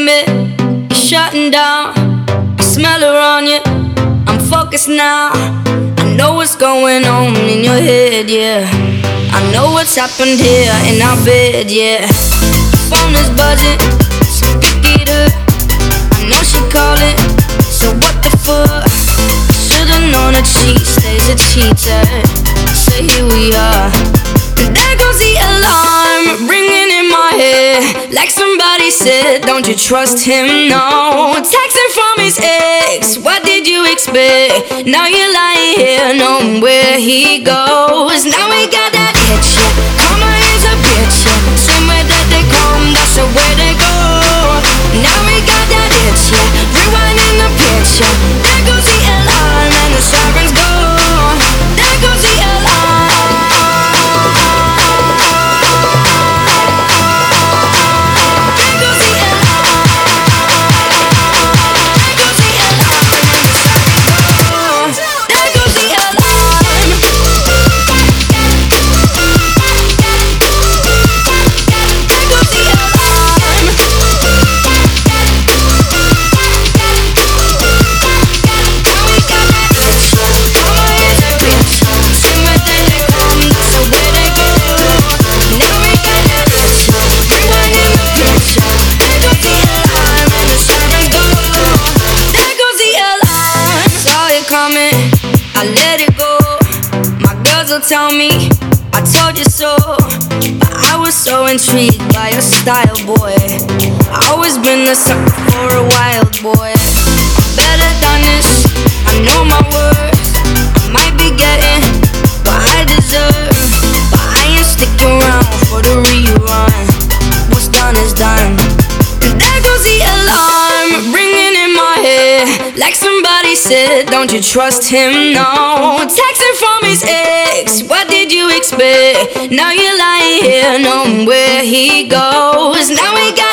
me, you're shutting down. I smell her on you, I'm focused now. I know what's going on in your head, yeah. I know what's happened here in our bed, yeah. Phone is buzzing, so pick it up. I know she calling, so what the fuck? Should've known that she stays a cheater. So here we are. And there goes the alarm, ringing in my head. Like somebody said, don't you trust him, no. Texting from his ex, what did you expect? Now you're lying here, knowing where he goes. Now we got that itch, yeah. Karma is a bitch, yeah. Same way that they come, that's the way they go. Now we got that itch, yeah. Rewinding the picture. There goes the alarm and the sirens go. There goes the alarm. I let it go. My girls will tell me I told you so, but I was so intrigued by your style, boy. I always been the sucker for a wild boy. I'm better than this, I know my worth. I might be getting what I deserve, but I ain't sticking around for the rerun. What's done is done. And there goes the alarm, ringing in my head. Like somebody said, don't you trust him, no. Texting from his ex, what did you expect? Now you're lying here, knowing where he goes. Now we got